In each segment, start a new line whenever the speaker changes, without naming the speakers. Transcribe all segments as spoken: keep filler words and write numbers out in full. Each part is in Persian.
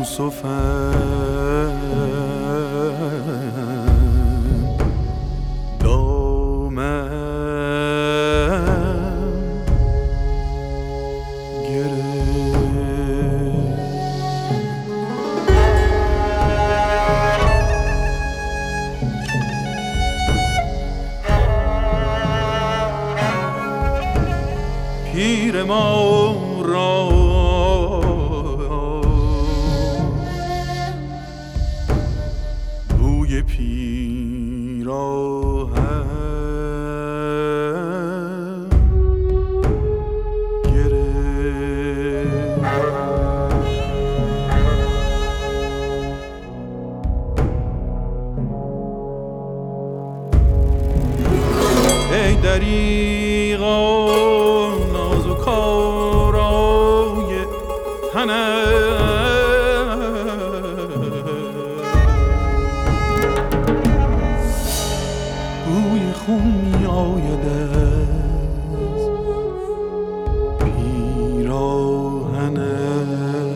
یوسفم دامن پیر ما را بوی پیراهن گرفت. ای دریغا کارای تنم بوی خون می آید از پیراهنش.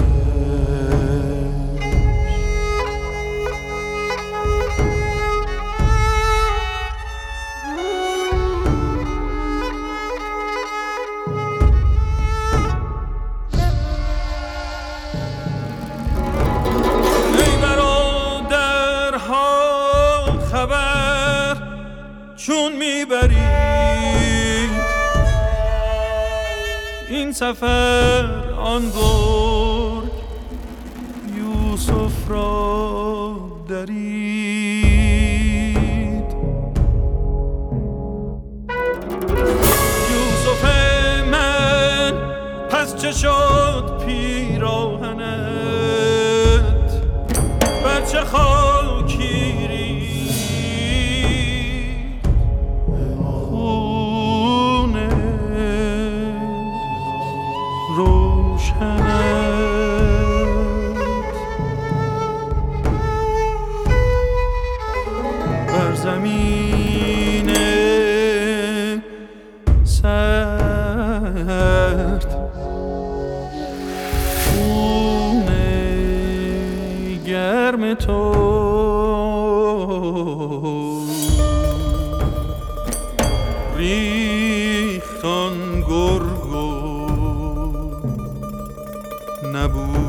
چون میبرید این سفر آن گرگ یوسف را درید. یوسف من پس چه شد پیراهنت بر چه خاکی بر زمین سرد خون گرم تو ریخت آن گرگ و نبود